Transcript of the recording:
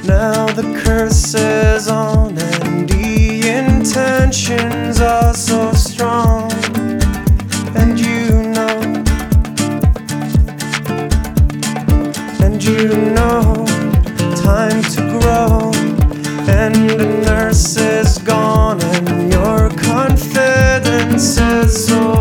Now the curse is on and the intentions are so strong. And you know, time to grow. And the nurse is gone and your confidence is so